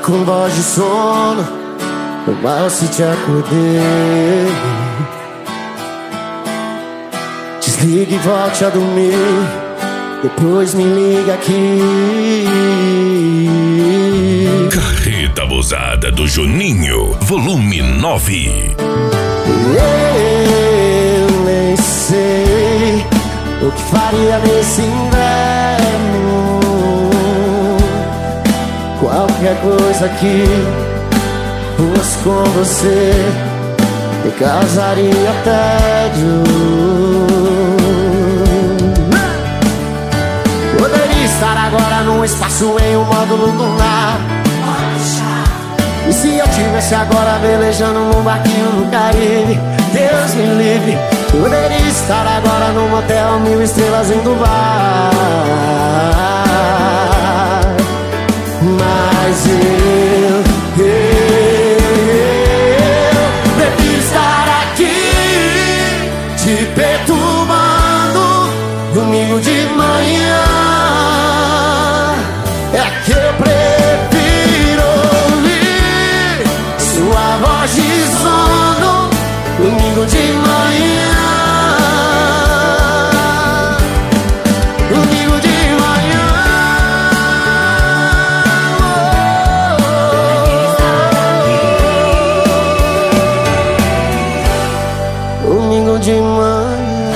com voz de sono, foi mal se te acordei. Desligue e volte a dormir, depois me liga aqui. Carreta Abusada do Juninho, volume 9. Eu nem sei o que faria nesse inverno. Qualquer coisa que fosse com você me causaria tédio. Poderia estar agora num espaço em um módulo lunar. E se eu tivesse agora velejando num barquinho no Caribe, Deus me livre. Poderia estar agora num motel 1000 estrelas em Dubai. Mas eu prefiro estar aqui te perturbando domingo de manhã. É que eu prefiro ouvir sua voz de sono domingo de manhã. Domingo de manhã. Domingo de manhã.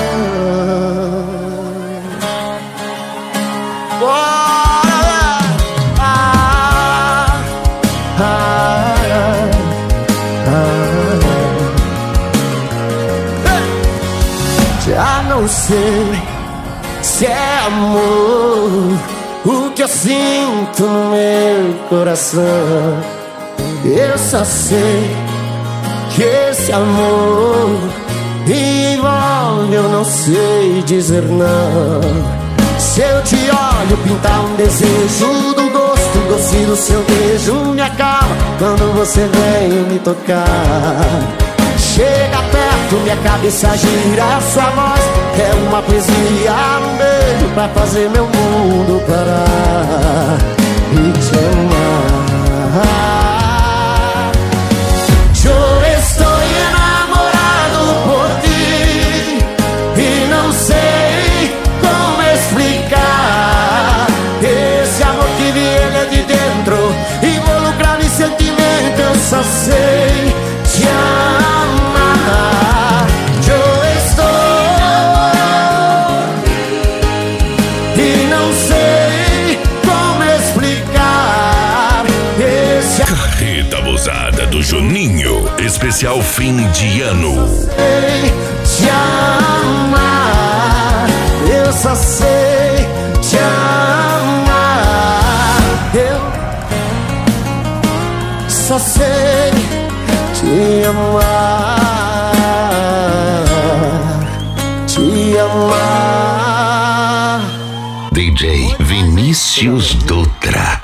Já não sei se é amor o que eu sinto no meu coração. Eu só sei que esse amor envolve, eu não sei dizer não. Se eu te olho pintar um desejo do gosto doce do seu beijo, me acalma quando você vem me tocar. Chega perto, minha cabeça gira, sua voz é uma poesia, um beijo pra fazer meu mundo parar e te amar. Eu estou enamorado por ti e não sei como explicar esse amor que viene de dentro, involucrado em sentimento. Eu só sei te amar. Eu estou e não sei como explicar esse Carreta Abusada do Juninho, especial fim de ano. te amar. Eu só sei te amar. Eu só sei te amar. Te amar. DJ Vinícius Dutra.